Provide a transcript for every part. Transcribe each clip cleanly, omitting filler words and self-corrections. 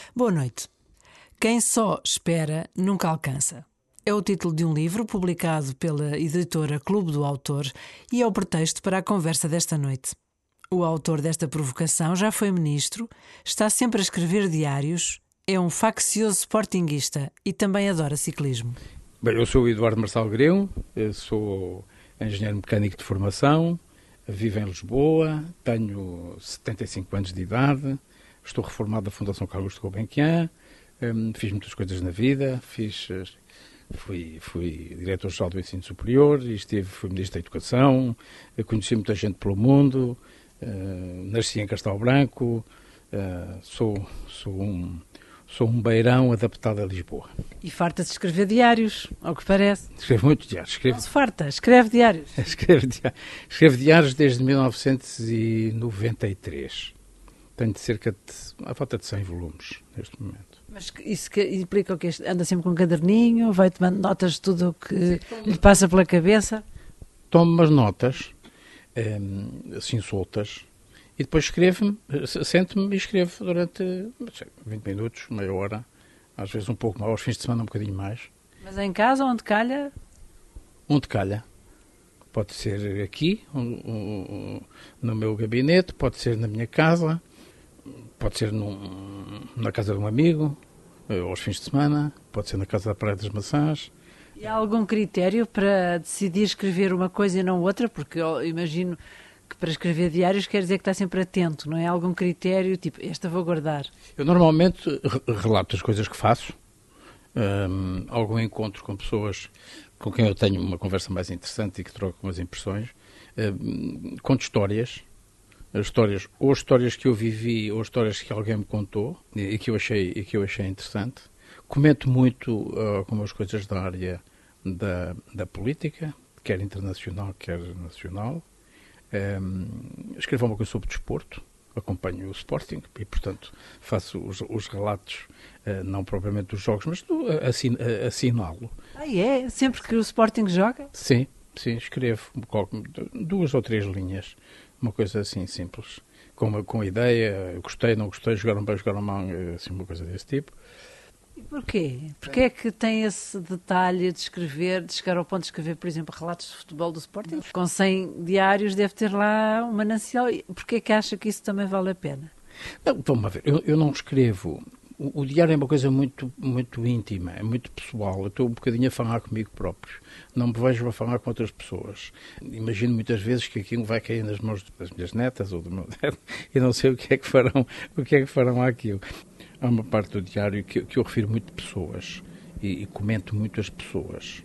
Boa noite. Quem só espera nunca alcança. É o título de um livro publicado pela editora Clube do Autor e é o pretexto para a conversa desta noite. O autor desta provocação já foi ministro, está sempre a escrever diários, é um faccioso sportinguista e também adora ciclismo. Bem, eu sou o Eduardo Marçal Greu, sou engenheiro mecânico de formação, vivo em Lisboa, tenho 75 anos de idade, estou reformado da Fundação Carlos de Gulbenkian, fiz muitas coisas na vida, fui diretor-geral do ensino superior, fui ministro da Educação, conheci muita gente pelo mundo, nasci em Castelo Branco, sou um beirão adaptado a Lisboa. E farta-se de escrever diários, ao que parece. Escrevo muitos diários. Não se farta, escreve diários. Escrevo diários desde 1993. Tenho à falta de 100 volumes neste momento. Mas isso implica o quê? Anda sempre com um caderninho, vai tomando notas de tudo o que lhe passa pela cabeça? Tomo umas notas, assim soltas, e depois sento-me e escrevo durante 20 minutos, meia hora, às vezes um pouco mais, aos fins de semana um bocadinho mais. Mas em casa, onde calha? Onde calha. Pode ser aqui, no meu gabinete, pode ser na minha casa, pode ser na casa de um amigo, aos fins de semana, pode ser na casa da Praia das Maçãs. E há algum critério para decidir escrever uma coisa e não outra? Porque eu imagino que para escrever diários quer dizer que está sempre atento, não é? Algum critério, tipo, esta vou guardar. Eu normalmente relato as coisas que faço, algum encontro com pessoas com quem eu tenho uma conversa mais interessante e que troco umas impressões, conto histórias, ou histórias que eu vivi, ou histórias que alguém me contou e que eu achei interessante. Comento muito algumas coisas da área da política, quer internacional, quer nacional. Escrevo uma coisa sobre desporto, acompanho o Sporting e, portanto, faço os relatos, não propriamente dos jogos, mas assinalo. É? Sempre que o Sporting joga? Sim, escrevo 2 ou 3 linhas, uma coisa assim simples, com a ideia, gostei, não gostei, jogaram bem, jogaram mal, assim, uma coisa desse tipo. E porquê? Porquê é que tem esse detalhe de chegar ao ponto de escrever, por exemplo, relatos de futebol do Sporting? Com 100 diários deve ter lá um manancial. Porquê é que acha que isso também vale a pena? Não, vamos ver, eu não escrevo. O diário é uma coisa muito, muito íntima, é muito pessoal. Eu estou um bocadinho a falar comigo próprio. Não me vejo a falar com outras pessoas. Imagino muitas vezes que aquilo vai cair nas mãos das minhas netas ou do meu neto e não sei o que é que farão àquilo. Há uma parte do diário que eu refiro muito de pessoas e comento muito as pessoas.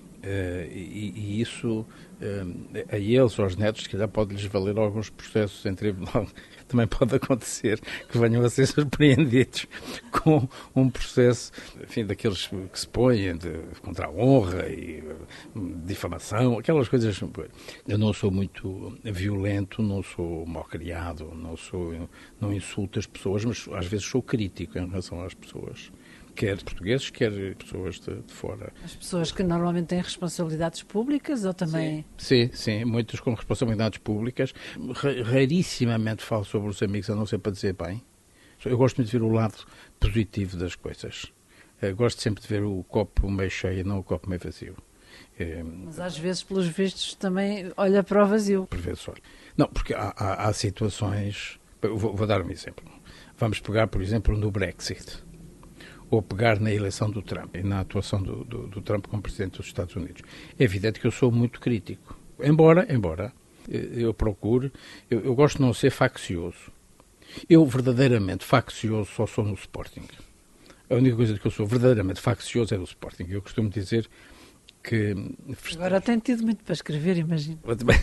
E isso a eles, aos netos, se calhar pode-lhes valer alguns processos em tribunal. Também pode acontecer que venham a ser surpreendidos com um processo, enfim, daqueles que se põem contra a honra e difamação, aquelas coisas. Eu não sou muito violento, não sou mal-criado, não insulto as pessoas, mas às vezes sou crítico em relação às pessoas. Quer portugueses, quer pessoas de fora. As pessoas que normalmente têm responsabilidades públicas ou também... Sim, muitas com responsabilidades públicas. Rarissimamente falo sobre os amigos, a não ser para dizer bem. Eu gosto muito de ver o lado positivo das coisas. Gosto sempre de ver o copo meio cheio e não o copo meio vazio. Mas às vezes, pelos vistos, também olha para o vazio. Por vezes olha. Não, porque há situações... Vou dar um exemplo. Vamos pegar, por exemplo, no Brexit. Ou pegar na eleição do Trump e na atuação do Trump como Presidente dos Estados Unidos. É evidente que eu sou muito crítico. Embora eu procure, eu gosto de não ser faccioso. Eu verdadeiramente faccioso só sou no Sporting. A única coisa que eu sou verdadeiramente faccioso é do Sporting. Eu costumo dizer que... Agora tem tido muito para escrever, imagino.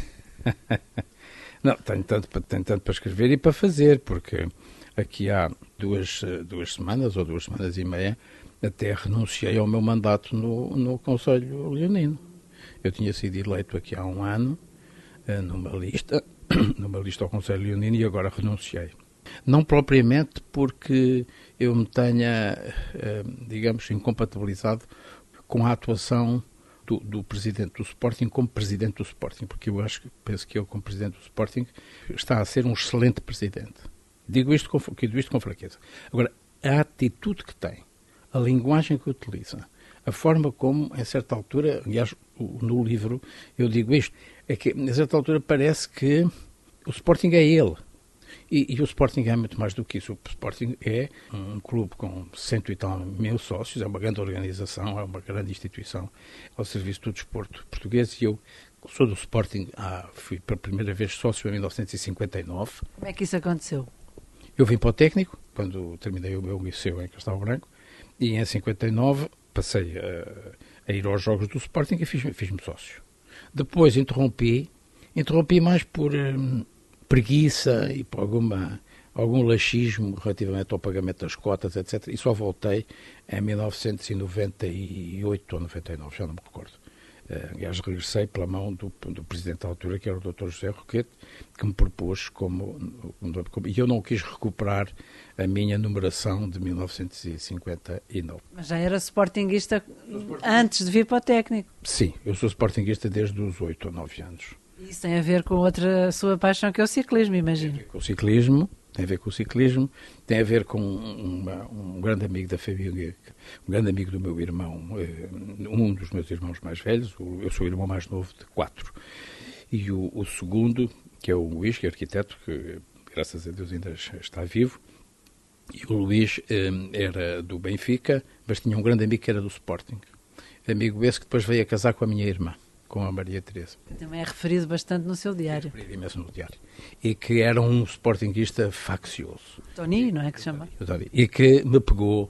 Não, tenho tanto para escrever e para fazer, porque... Aqui há duas semanas ou 2 semanas e meia, até renunciei ao meu mandato no Conselho Leonino. Eu tinha sido eleito aqui há um ano, numa lista ao Conselho Leonino, e agora renunciei. Não propriamente porque eu me tenha, digamos, incompatibilizado com a atuação do Presidente do Sporting como Presidente do Sporting, porque penso que ele, como Presidente do Sporting, está a ser um excelente Presidente. Digo isto com fraqueza. Agora, a atitude que tem, a linguagem que utiliza, a forma como, em certa altura, aliás, no livro eu digo isto, é que, em certa altura, parece que o Sporting é ele. E o Sporting é muito mais do que isso. O Sporting é um clube com 100 e tal mil sócios, é uma grande organização, é uma grande instituição ao serviço do desporto português. E eu sou do Sporting, fui pela primeira vez sócio em 1959. Como é que isso aconteceu? Eu vim para o técnico, quando terminei o meu liceu em Castelo Branco, e em 59 passei a ir aos jogos do Sporting e fiz-me sócio. Depois interrompi mais por preguiça e por algum laxismo relativamente ao pagamento das cotas, etc. E só voltei em 1998 ou 99, já não me recordo. Aliás, regressei pela mão do presidente da altura, que era o Dr. José Roquete, que me propôs e eu não quis recuperar a minha numeração de 1959. Mas já era sportinguista antes de vir para o técnico? Sim, eu sou sportinguista desde os 8 ou 9 anos. Isso tem a ver com outra sua paixão, que é o ciclismo, imagino. Tem a ver com o ciclismo, tem a ver com um grande amigo da família, um grande amigo do meu irmão, um dos meus irmãos mais velhos, eu sou o irmão mais novo de 4, e o segundo, que é o Luís, que é arquiteto, que graças a Deus ainda está vivo, e o Luís era do Benfica, mas tinha um grande amigo que era do Sporting, amigo esse que depois veio a casar com a minha irmã, com a Maria Teresa. Que também é referido bastante no seu diário. É referido imenso no diário. E que era um sportinguista faccioso. Tony, não é que se chama? E que me pegou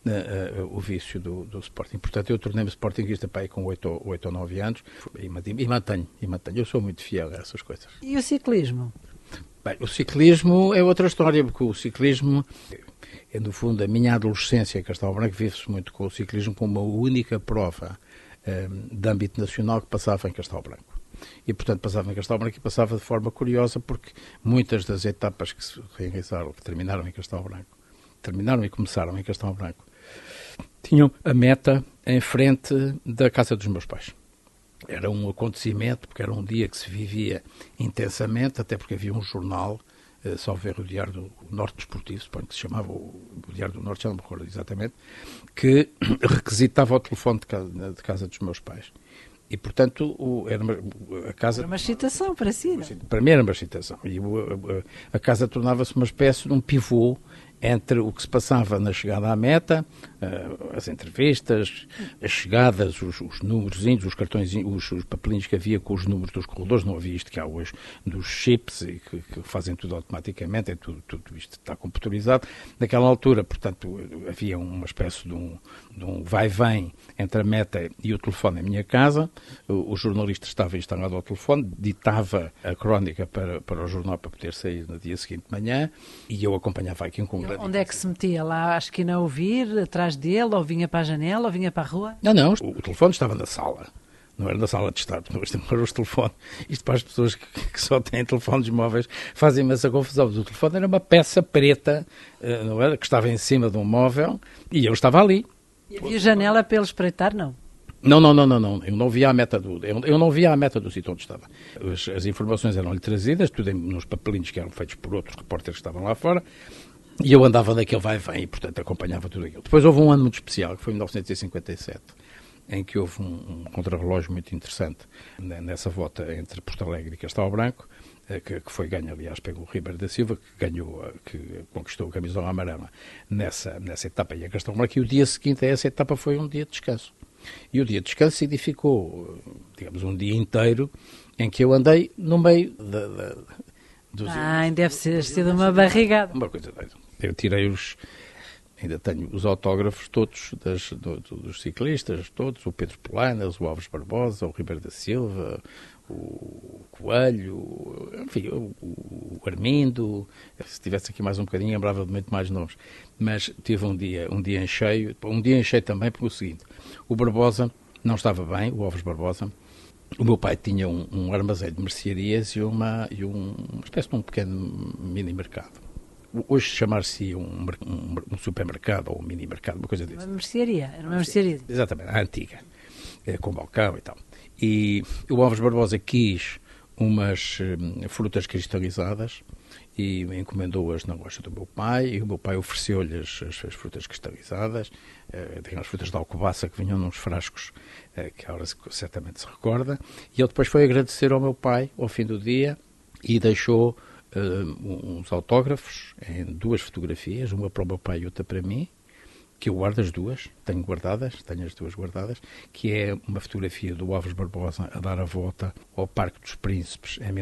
o vício do Sporting. Portanto, eu tornei-me sportinguista para aí com 8 ou 9 anos e mantenho. Eu sou muito fiel a essas coisas. E o ciclismo? Bem, o ciclismo é outra história, porque o ciclismo é, no fundo, a minha adolescência em Castelo Branco vive-se muito com o ciclismo como uma única prova de âmbito nacional que passava em Castelo Branco. E, portanto, passava em Castelo Branco e passava de forma curiosa, porque muitas das etapas que se realizaram, que terminaram em Castelo Branco, terminaram e começaram em Castelo Branco, tinham a meta em frente da casa dos meus pais. Era um acontecimento, porque era um dia que se vivia intensamente, até porque havia um jornal, só ver o Diário do Norte Desportivo, suponho que se chamava o Diário do Norte, já não me recordo exatamente, que requisitava o telefone de casa dos meus pais. E, portanto, a casa... Era uma excitação para si, não? Para mim era uma excitação. E a casa tornava-se uma espécie de um pivô entre o que se passava na chegada à meta, as entrevistas, as chegadas, os númerozinhos, os cartõezinhos, os papelinhos que havia com os números dos corredores, não havia isto que há hoje dos chips, e que fazem tudo automaticamente, tudo isto está computadorizado. Naquela altura, portanto, havia uma espécie de um vai-vem entre a meta e o telefone em minha casa. O jornalista estava instalado ao telefone, ditava a crónica para o jornal para poder sair no dia seguinte de manhã, e eu acompanhava aqui com grande... Onde é que se metia? Lá à esquina a ouvir, atrás dele, ou vinha para a janela, ou vinha para a rua? Não, o telefone estava na sala. Não era na sala de estar, mas era os telefones. Isto para as pessoas que só têm telefones móveis fazem imensa confusão. O telefone era uma peça preta, não era? Que estava em cima de um móvel, e eu estava ali. E havia janela para ele espreitar, não? Não. Eu não via a meta do sítio onde estava. As informações eram-lhe trazidas, tudo nos papelinhos que eram feitos por outros repórteres que estavam lá fora, e eu andava daquele vai-vem e, portanto, acompanhava tudo aquilo. Depois houve um ano muito especial, que foi em 1957, em que houve um contrarrelógio muito interessante nessa volta entre Porto Alegre e Castelo Branco, que foi ganho, aliás, pelo Ribeiro da Silva, que conquistou a camisola amarela nessa etapa e a Castelo Branco, e o dia seguinte a essa etapa foi um dia de descanso. E o dia de descanso significou, digamos, um dia inteiro em que eu andei no meio dos... Deve ter sido uma barrigada. Uma coisa doida. Eu tirei ainda tenho os autógrafos todos dos ciclistas, todos, o Pedro Polanas, o Alves Barbosa, o Ribeiro da Silva, o Coelho, enfim, o Armindo. Se tivesse aqui mais um bocadinho, lembrava de muito mais nomes. Mas tive um dia em cheio também por o seguinte: o Barbosa não estava bem, o Alves Barbosa. O meu pai tinha um armazém de mercearias e uma espécie de um pequeno mini-mercado. Hoje chamar-se um supermercado ou um mini-mercado, uma coisa desse. Uma mercearia, era uma mercearia. Exatamente, a antiga, com balcão e tal. E o Alves Barbosa quis umas frutas cristalizadas e encomendou-as na loja do meu pai, e o meu pai ofereceu-lhe as frutas cristalizadas, as frutas de alcobaça que vinham nos frascos, que a hora certamente se recorda, e ele depois foi agradecer ao meu pai ao fim do dia e deixou uns autógrafos em 2 fotografias, uma para o meu pai e outra para mim, que eu guardo as duas, tenho as duas guardadas, que é uma fotografia do Alves Barbosa a dar a volta ao Parque dos Príncipes em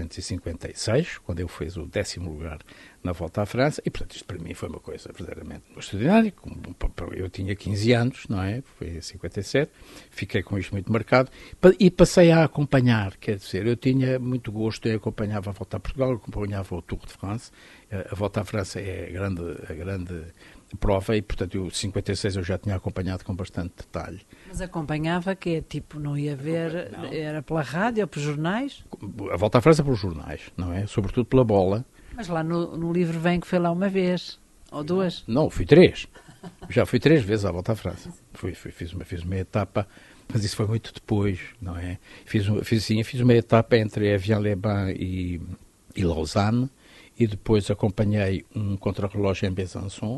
1956, quando ele fez o 10º lugar na Volta à França, e portanto isto para mim foi uma coisa verdadeiramente extraordinária. Eu tinha 15 anos, não é? Foi em 57, fiquei com isto muito marcado, e passei a acompanhar, quer dizer, eu tinha muito gosto, eu acompanhava a Volta a Portugal, eu acompanhava o Tour de France, a Volta à França é a grande prova, e portanto em 56 eu já tinha acompanhado com bastante detalhe. Mas acompanhava que é tipo, não ia ver, não. Era pela rádio ou pelos jornais? A Volta à França pelos jornais, não é? Sobretudo pela bola. Mas lá no livro vem que foi lá uma vez, ou 2? Não, fui 3. Já fui 3 vezes à Volta à França. Fiz uma etapa, mas isso foi muito depois, não é? Fiz uma etapa entre Evian-les-Bains e Lausanne, e depois acompanhei um contrarrelógio em Besançon,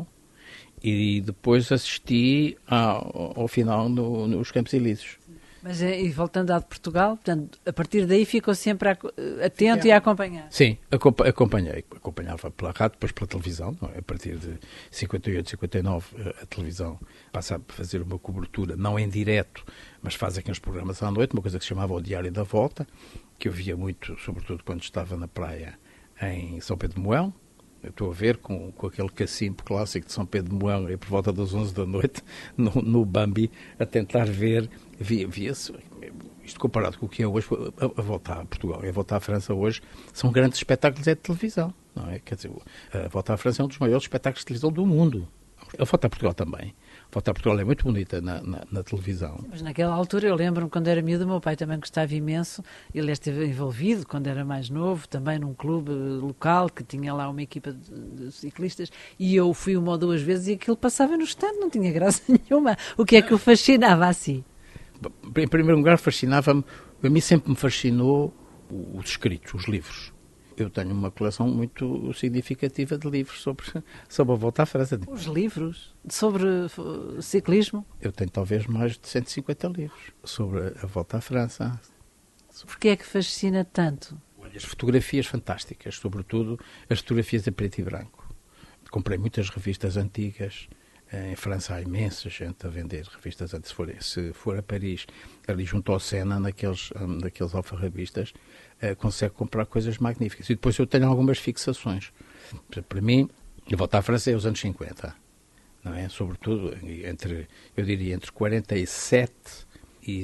e depois assisti ao final nos Campos Elíseos. Mas e voltando a de Portugal, portanto, a partir daí ficou sempre atento e a acompanhar? Sim, acompanhava pela rádio, depois pela televisão, não é? A partir de 58, 59 a televisão passa a fazer uma cobertura, não em direto, mas faz aqueles programas à noite, uma coisa que se chamava o Diário da Volta, que eu via muito, sobretudo quando estava na praia em São Pedro de Moão. Eu estou a ver com aquele cacimbo clássico de São Pedro de Moão, por volta das 11 da noite, no Bambi, a tentar ver, via-se, isto comparado com o que é hoje, a Volta a Portugal e a Volta à França hoje, são grandes espetáculos de televisão, não é? Quer dizer, a Volta à França é um dos maiores espetáculos de televisão do mundo. A Volta a Portugal também. A Volta a Portugal é muito bonita na televisão. Sim, mas naquela altura, eu lembro-me, quando era miúdo, o meu pai também gostava imenso. Ele esteve envolvido, quando era mais novo, também num clube local, que tinha lá uma equipa de ciclistas, e eu fui 1 ou 2 vezes e aquilo passava no estande, não tinha graça nenhuma. O que é que o fascinava assim? Em primeiro lugar, fascinava-me, a mim sempre me fascinou os escritos, os livros. Eu tenho uma coleção muito significativa de livros sobre a Volta à França. Os livros? Sobre ciclismo? Eu tenho talvez mais de 150 livros sobre a Volta à França. Porquê é que fascina tanto? As fotografias fantásticas, sobretudo as fotografias em preto e branco. Comprei muitas revistas antigas. Em França há imensa gente a vender revistas antes. Se for a Paris, ali junto ao Sena, naqueles alfarrabistas, consegue comprar coisas magníficas. E depois eu tenho algumas fixações. Para mim, a Volta à França é os anos 50, não é? Sobretudo, eu diria, entre 47 e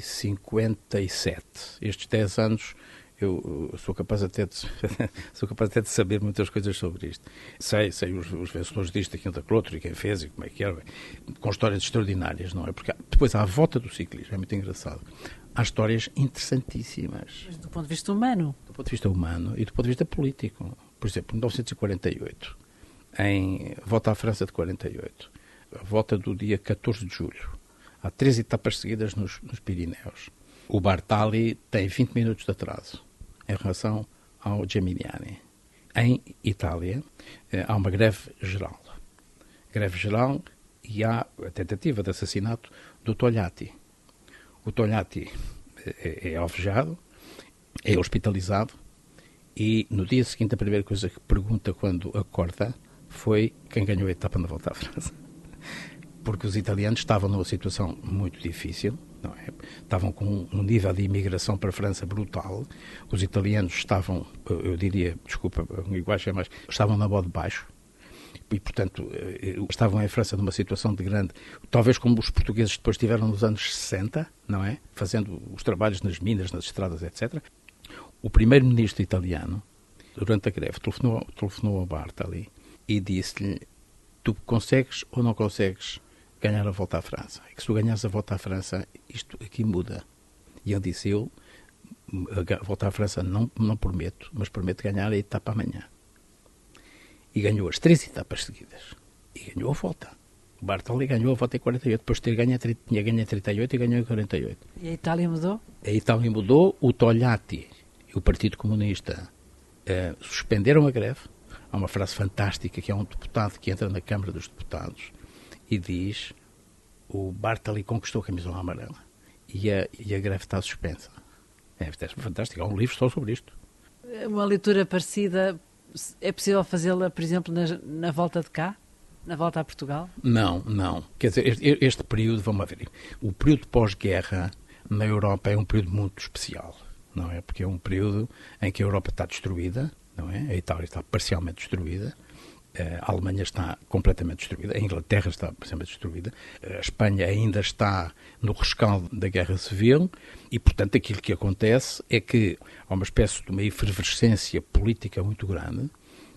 57. Estes 10 anos eu sou capaz até de saber muitas coisas sobre isto. Sei os vencedores disto, aquilo, daquele outro, e quem fez, e como é que era, com histórias extraordinárias, não é? Porque depois, à volta do ciclismo, é muito engraçado, há histórias interessantíssimas. Mas do ponto de vista humano? Do ponto de vista humano e do ponto de vista político. Por exemplo, em 1948, em Volta à França de 48, a volta do dia 14 de julho, há 3 etapas seguidas nos Pirineus. O Bartali tem 20 minutos de atraso em relação ao Gemignani. Em Itália, há uma greve geral. Greve geral, e há a tentativa de assassinato do Togliatti. O Togliatti é alvejado, é hospitalizado, e no dia seguinte a primeira coisa que pergunta quando acorda foi quem ganhou a etapa na Volta à França. Porque os italianos estavam numa situação muito difícil, não é? Estavam com um nível de imigração para a França brutal. Os italianos estavam, eu diria, desculpa, a linguagem é mais, estavam na bode baixo. E, portanto, estavam em França numa situação de grande, talvez como os portugueses depois tiveram nos anos 60, não é? Fazendo os trabalhos nas minas, nas estradas, etc. O primeiro-ministro italiano, durante a greve, telefonou ao Bartali e disse-lhe: tu consegues ou não consegues ganhar a Volta à França? E que se tu ganhares a Volta à França, isto aqui muda. E ele disse: eu a Volta à França não prometo, mas prometo ganhar a etapa amanhã. E ganhou as 3 etapas seguidas. E ganhou a Volta. O Bartali ganhou a Volta em 48, depois tinha ganho em 38 e ganhou em 48. E a Itália mudou? A Itália mudou. O Togliatti e o Partido Comunista suspenderam a greve. há uma frase fantástica que é um deputado que entra na Câmara dos Deputados e diz: o Bartali conquistou a camisola amarela e a greve está suspensa. É fantástico, há um livro só sobre isto. Uma leitura parecida, é possível fazê-la, por exemplo, na volta de cá? Na volta a Portugal? Não. Quer dizer, este período, vamos ver, o período pós-guerra na Europa é um período muito especial, não é? Porque é um período em que a Europa está destruída, não é? A Itália está parcialmente destruída, a Alemanha está completamente destruída, a Inglaterra está parcialmente destruída, a Espanha ainda está no rescaldo da Guerra Civil e, portanto, aquilo que acontece é que há uma espécie de uma efervescência política muito grande.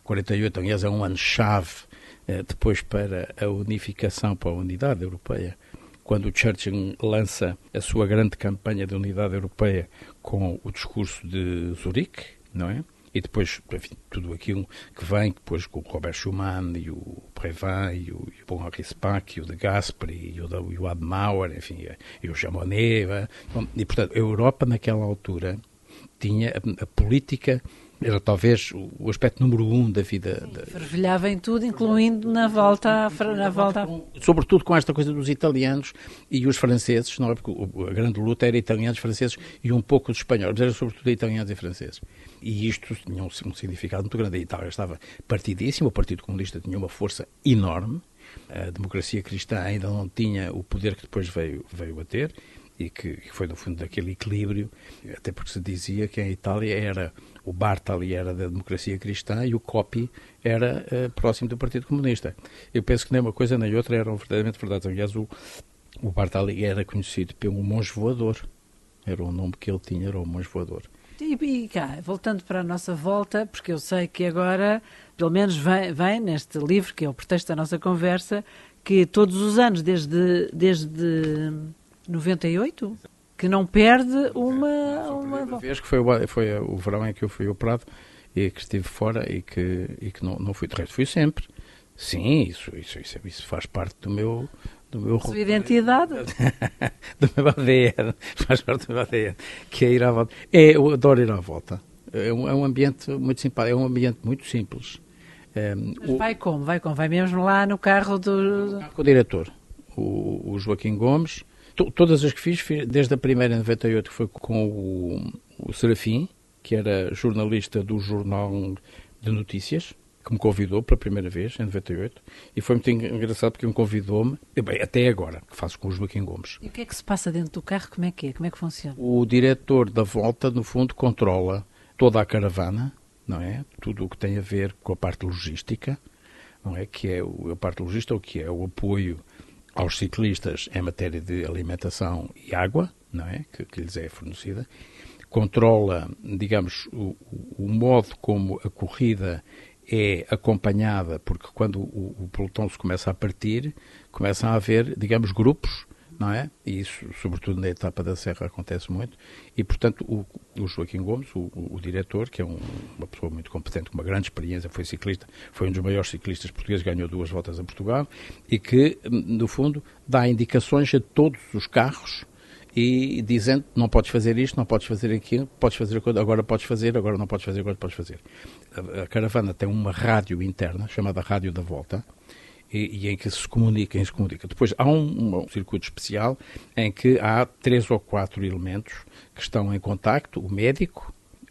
48, aliás, é um ano-chave depois para a unificação, para a unidade europeia, quando o Churchill lança a sua grande campanha de unidade europeia com o discurso de Zurique, não é? E depois, enfim, tudo aquilo que vem, depois com o Robert Schuman e o Prévin e o Paul-Henri Spaak e o de Gasperi e o Adenauer, enfim, e o Jamonet. E, portanto, a Europa, naquela altura, tinha a política, era talvez o aspecto número 1 da vida. Fervilhava em tudo, incluindo na volta. Sobretudo com esta coisa dos italianos e os franceses, não é? Porque a grande luta era italianos, franceses e um pouco dos espanhóis, mas era sobretudo italianos e franceses. E isto tinha um significado muito grande. A Itália estava partidíssima, o Partido Comunista tinha uma força enorme, a democracia cristã ainda não tinha o poder que depois veio a ter, e que foi, no fundo, daquele equilíbrio, até porque se dizia que em Itália era o Bartali era da democracia cristã e o Coppi era próximo do Partido Comunista. Eu penso que nem uma coisa nem outra eram verdadeiramente verdades. Aliás, o Bartali era conhecido pelo monge voador. Era o nome que ele tinha, era o monge voador. E cá, voltando para a nossa volta, porque eu sei que agora, pelo menos vem neste livro, que é o pretexto da nossa conversa, que todos os anos, desde 98, que não perde uma vez que foi o verão em que eu fui operado e que estive fora e que não fui de resto. Fui sempre. Sim, isso faz parte do meu sua identidade. do meu ADN. Faz parte do meu ADN. Que é ir à volta. Eu adoro ir à volta. É um ambiente muito simpático. É um ambiente muito simples. Mas vai como? Vai mesmo lá no carro do... Com o diretor, o Joaquim Gomes. Todas as que fiz, desde a primeira em 98, que foi com o Serafim, que era jornalista do Jornal de Notícias, que me convidou pela primeira vez, em 98, e foi muito engraçado porque me convidou-me, até agora, que faço com o Joaquim Gomes. E o que é que se passa dentro do carro? Como é que funciona? O diretor da volta, no fundo, controla toda a caravana, não é? Tudo o que tem a ver com a parte logística, não é? Que é a parte logística, o que é o apoio aos ciclistas em matéria de alimentação e água, não é? Que lhes é fornecida. Controla, digamos, o modo como a corrida é acompanhada, porque quando o pelotão se começa a partir, começam a haver, digamos, grupos, não é? E isso, sobretudo na etapa da Serra, acontece muito. E, portanto, o Joaquim Gomes, o diretor, que é uma pessoa muito competente, com uma grande experiência, foi ciclista, foi um dos maiores ciclistas portugueses, ganhou 2 voltas a Portugal, e que, no fundo, dá indicações a todos os carros, e dizendo, não podes fazer isto, não podes fazer aquilo, podes fazer agora podes fazer, agora não podes fazer, agora podes fazer. A caravana tem uma rádio interna, chamada Rádio da Volta, e em que se comunica. Depois há um circuito especial em que há 3 ou 4 elementos que estão em contacto: o médico,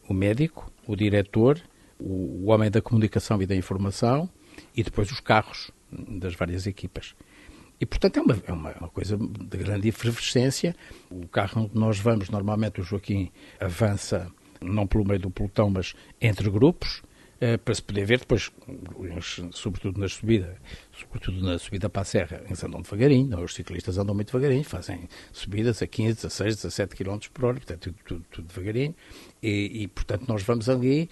o diretor, o homem da comunicação e da informação e depois os carros das várias equipas. E, portanto, é uma coisa de grande efervescência. O carro onde nós vamos, normalmente o Joaquim avança não pelo meio do pelotão, mas entre grupos, para se poder ver depois, sobretudo na subida para a Serra, eles andam devagarinho, os ciclistas andam muito devagarinho, fazem subidas a 15, 16, 17 km por hora, portanto, tudo devagarinho, e, portanto, nós vamos ali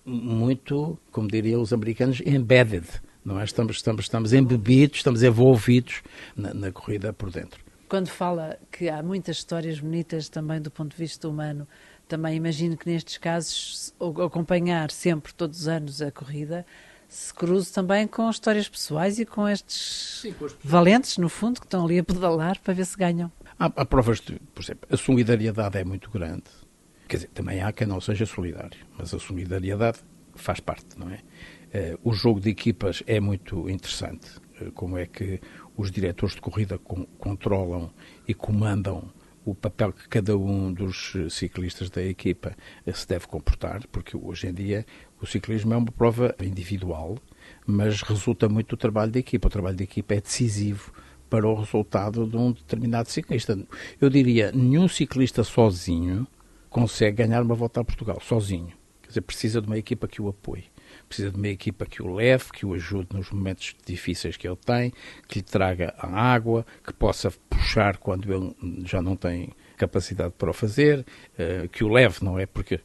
muito, como diriam os americanos, embedded, não é? Estamos embebidos, estamos envolvidos na corrida por dentro. Quando fala que há muitas histórias bonitas também do ponto de vista humano, também imagino que nestes casos, acompanhar sempre, todos os anos, a corrida, se cruze também com histórias pessoais e com estes valentes, no fundo, que estão ali a pedalar para ver se ganham. Há provas de, por exemplo, a solidariedade é muito grande. Quer dizer, também há quem não seja solidário, mas a solidariedade faz parte, não é? O jogo de equipas é muito interessante. Como é que os diretores de corrida controlam e comandam o papel que cada um dos ciclistas da equipa se deve comportar, porque hoje em dia o ciclismo é uma prova individual, mas resulta muito do trabalho de equipa. O trabalho de equipa é decisivo para o resultado de um determinado ciclista. Eu diria, nenhum ciclista sozinho consegue ganhar uma volta a Portugal, sozinho. Quer dizer, precisa de uma equipa que o apoie. Precisa de uma equipa que o leve, que o ajude nos momentos difíceis que ele tem, que lhe traga a água, que possa puxar quando ele já não tem capacidade para o fazer, que o leve, não é? Porque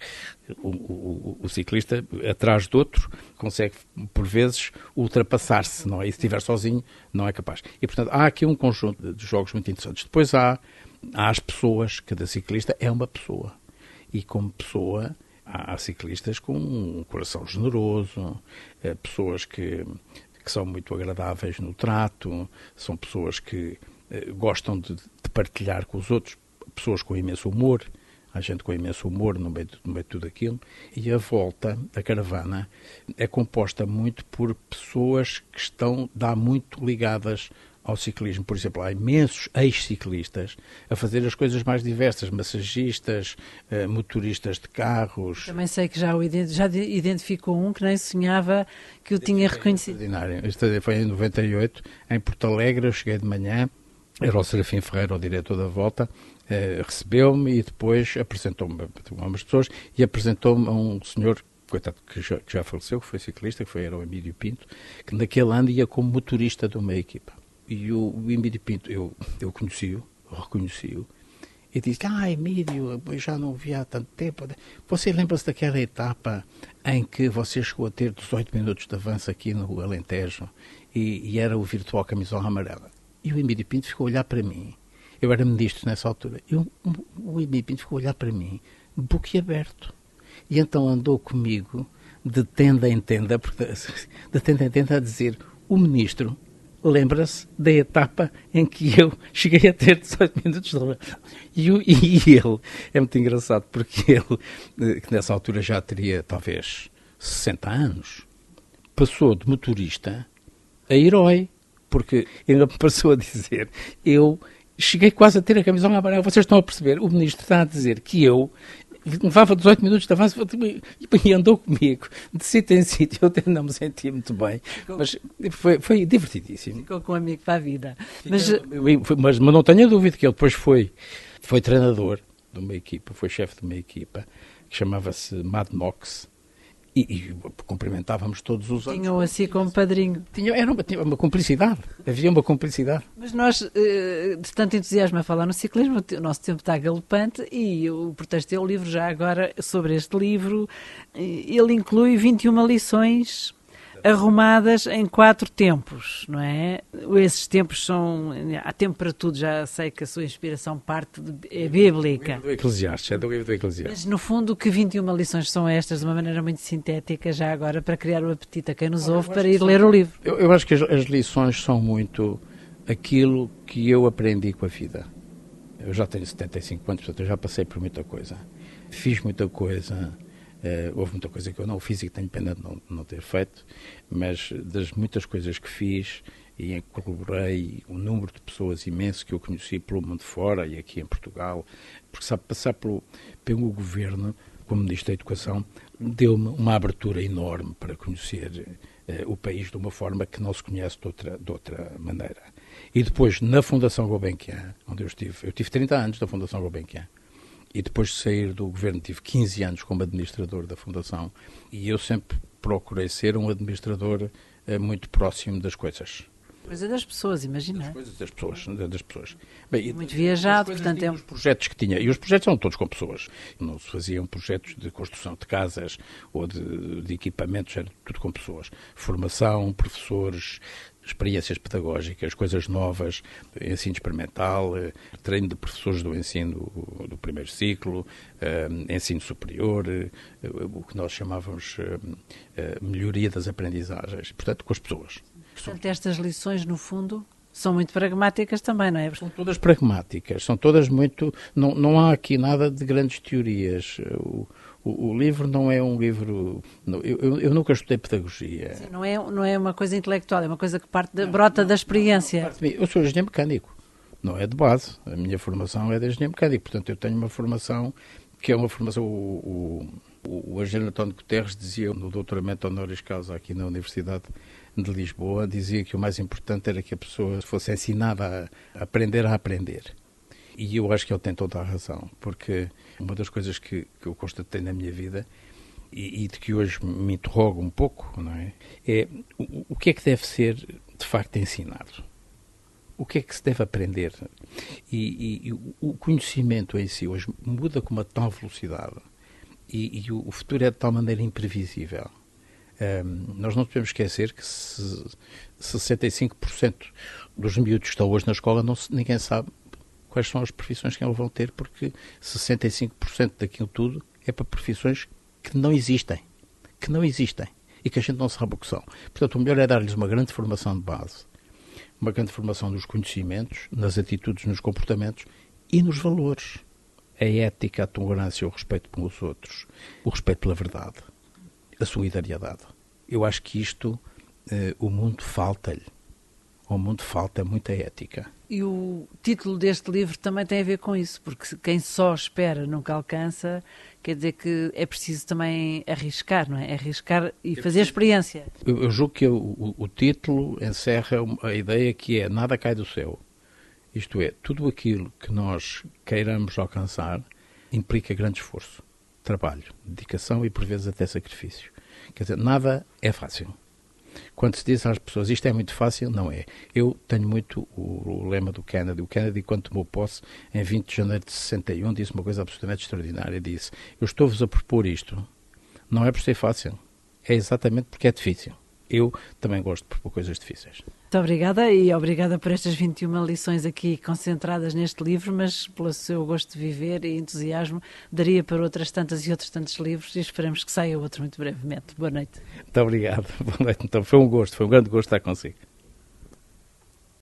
o ciclista, atrás de outro, consegue, por vezes, ultrapassar-se, não é? E se estiver sozinho, não é capaz. E, portanto, há aqui um conjunto de jogos muito interessantes. Depois há as pessoas, cada ciclista é uma pessoa. E como pessoa, há ciclistas com um coração generoso, pessoas que são muito agradáveis no trato, são pessoas que gostam de partilhar com os outros, pessoas com imenso humor, há gente com imenso humor no meio de tudo aquilo, e a volta da caravana é composta muito por pessoas que estão muito ligadas ao ciclismo. Por exemplo, há imensos ex-ciclistas a fazer as coisas mais diversas, massagistas, motoristas de carros. Também sei que já identificou um que nem sonhava que o tinha reconhecido. Extraordinário. Isto foi em 98, em Porto Alegre. Eu cheguei de manhã, era o Serafim Ferreira, o diretor da volta, recebeu-me e depois apresentou-me a umas pessoas e apresentou-me a um senhor, coitado, que já faleceu, que foi ciclista, que era o Emílio Pinto, que naquele ano ia como motorista de uma equipa. E o Emílio Pinto, eu conheci-o, reconheci-o, e disse: Emílio, eu já não o vi há tanto tempo. Você lembra-se daquela etapa em que você chegou a ter 18 minutos de avanço aqui no Alentejo e era o virtual camisola amarela? E o Emílio Pinto ficou a olhar para mim. Eu era ministro nessa altura. O Emílio Pinto ficou a olhar para mim, boquiaberto. E então andou comigo de tenda em tenda, a dizer: o ministro lembra-se da etapa em que eu cheguei a ter 18 minutos de relógio. E ele, é muito engraçado, porque ele, que nessa altura já teria talvez 60 anos, passou de motorista a herói, porque ele passou a dizer: eu cheguei quase a ter a camisola amarela. Vocês estão a perceber? O ministro está a dizer que eu levava 18 minutos de avanço e andou comigo de sítio em sítio. Eu até não me sentia muito bem, mas foi divertidíssimo. Ficou com um amigo para a vida. Mas não tenho dúvida que ele depois foi treinador de uma equipa, foi chefe de uma equipa que chamava-se Mad Mox. E cumprimentávamos todos os anos. Tinham assim como padrinho. Tinha uma cumplicidade. Havia uma cumplicidade. Mas nós, de tanto entusiasmo a falar no ciclismo, o nosso tempo está galopante e o pretexto é o livro já agora sobre este livro. Ele inclui 21 lições arrumadas em 4 tempos, não é? Esses tempos são... Há tempo para tudo, já sei que a sua inspiração é bíblica. Do Eclesiastes, é do livro do Eclesiastes. Mas, no fundo, que 21 lições são estas, de uma maneira muito sintética, já agora, para criar o apetite a quem nos ouve para ir ler o livro? Eu acho que as lições são muito aquilo que eu aprendi com a vida. Eu já tenho 75 anos, portanto, eu já passei por muita coisa. Fiz muita coisa... houve muita coisa que eu não fiz e que tenho pena de não ter feito, mas das muitas coisas que fiz e em que colaborei, um número de pessoas imenso que eu conheci pelo mundo fora e aqui em Portugal, porque sabe, passar pelo governo, como Ministro da Educação, deu-me uma abertura enorme para conhecer o país de uma forma que não se conhece de outra maneira. E depois, na Fundação Gulbenkian, onde eu tive 30 anos na Fundação Gulbenkian, e depois de sair do governo tive 15 anos como administrador da Fundação e eu sempre procurei ser um administrador muito próximo das coisas. Coisa das pessoas, imagina. Das coisas das pessoas. Bem, muito viajado, portanto... Os projetos que tinha, e os projetos são todos com pessoas. Não se faziam projetos de construção de casas ou de equipamentos, era tudo com pessoas. Formação, professores, experiências pedagógicas, coisas novas, ensino experimental, treino de professores do ensino do primeiro ciclo, ensino superior, o que nós chamávamos melhoria das aprendizagens, portanto, com as pessoas. Portanto, estas lições, no fundo, são muito pragmáticas também, não é? São todas pragmáticas, são todas muito... Não há aqui nada de grandes teorias. O livro não é um livro... Eu nunca estudei pedagogia. Sim, não é uma coisa intelectual, é uma coisa que brota da experiência. Eu sou engenheiro mecânico, não é de base. A minha formação é de engenheiro mecânico, portanto eu tenho uma formação que é uma formação... O engenheiro António Guterres dizia no doutoramento honoris causa aqui na Universidade de Lisboa, dizia que o mais importante era que a pessoa fosse ensinada a aprender a aprender. E eu acho que ele tem toda a razão, porque uma das coisas que eu constatei na minha vida e de que hoje me interrogo um pouco, não é? É o que é que deve ser, de facto, ensinado? O que é que se deve aprender? E o conhecimento em si hoje muda com uma tal velocidade e o futuro é de tal maneira imprevisível. Nós não podemos esquecer que 65% dos miúdos que estão hoje na escola ninguém sabe quais são as profissões que eles vão ter, porque 65% daquilo tudo é para profissões que não existem e que a gente não sabe o que são. Portanto, o melhor é dar-lhes uma grande formação de base, uma grande formação dos conhecimentos, nas atitudes, nos comportamentos e nos valores. A ética, a tolerância, o respeito pelos outros, o respeito pela verdade, a solidariedade. Eu acho que isto, o mundo falta-lhe. Ao mundo falta muita ética. E o título deste livro também tem a ver com isso, porque quem só espera nunca alcança, quer dizer que é preciso também arriscar, não é? Arriscar e fazer experiência. Eu julgo que o título encerra a ideia que é nada cai do céu. Isto é, tudo aquilo que nós queiramos alcançar implica grande esforço, trabalho, dedicação e por vezes até sacrifício. Quer dizer, nada é fácil. Quando se diz às pessoas isto é muito fácil, não é. Eu tenho muito o lema do Kennedy. O Kennedy, quando tomou posse, em 20 de janeiro de 61, disse uma coisa absolutamente extraordinária. Disse, eu estou-vos a propor isto, não é por ser fácil, é exatamente porque é difícil. Eu também gosto de propor coisas difíceis. Muito obrigada e obrigada por estas 21 lições aqui concentradas neste livro, mas pelo seu gosto de viver e entusiasmo, daria para outras tantas e outros tantos livros e esperamos que saia outro muito brevemente. Boa noite. Muito obrigado. Boa noite. Então, foi um grande gosto estar consigo.